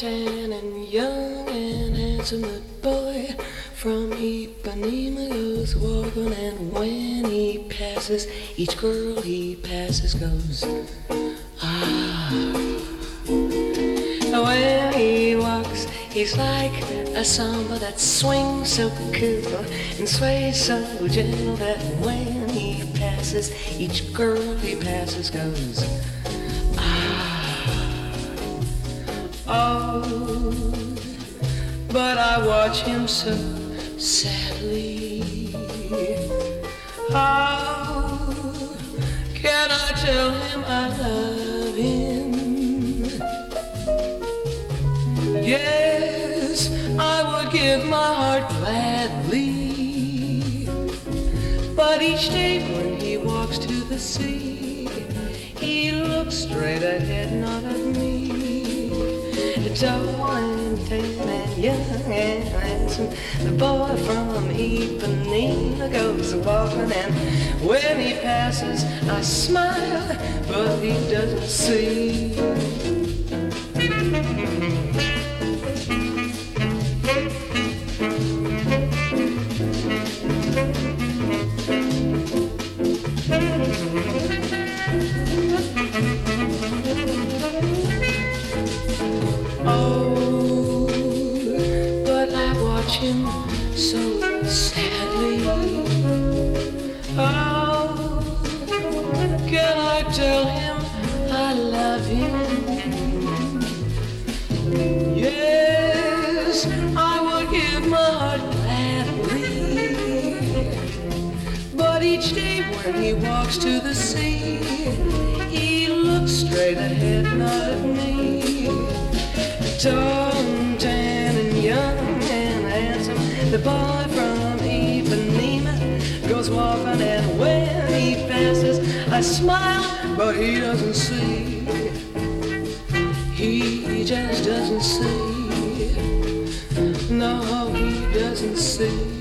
tan and young and handsome, the boy from Ipanema goes walking, and when he passes, each girl he passes goes, ah. When he walks, he's like a samba that swings so cool and sways so gentle that when he passes, each girl he passes goes, oh, but I watch him so sadly. How can I tell him I love him? Yes, I would give my heart gladly, but each day when he walks to the sea, he looks straight ahead, not at me. Tall and tan and young and handsome, the boy from Ipanema goes walking, and when he passes, I smile, but he doesn't see. Oh, but I watch him so sadly. How can I tell him I love him? Yes, I would give my heart gladly, but each day when he walks to the sea, he looks straight ahead, not at me. Tall and tan and young and handsome, the boy from Ipanema goes walking, and when he passes, I smile, but he doesn't see. He just doesn't see. No, he doesn't see.